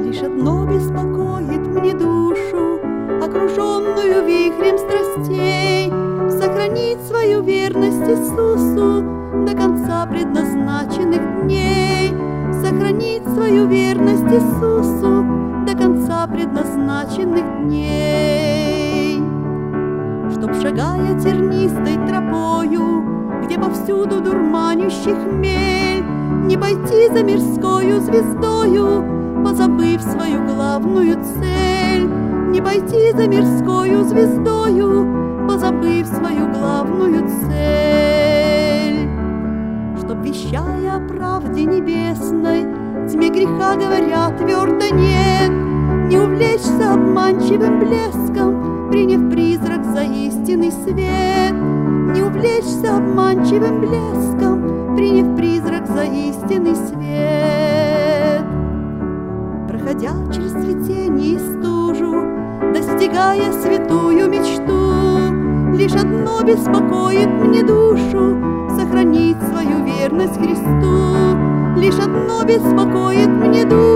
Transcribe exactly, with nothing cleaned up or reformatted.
Лишь одно беспокоит мне душу, окруженную вихрем страстей, сохранить свою верность Иисусу до конца предназначенных дней, сохранить свою верность Иисусу до конца предназначенных дней. Чтоб, шагая тернистой тропою, где повсюду дурманящий хмель, не пойти за мирскою звездою, позабыв свою главную цель, не пойти за мирскою звездою, позабыв свою главную цель. Чтоб, вещая о правде небесной, тьме греха говоря твердо нет, не увлечься обманчивым блеском, приняв призрак за истинный свет, не увлечься обманчивым блеском, приняв призрак за истинный свет. Проходя через цветение и стужу, достигая святую мечту, лишь одно беспокоит мне душу — сохранить свою верность Христу. Лишь одно беспокоит мне душу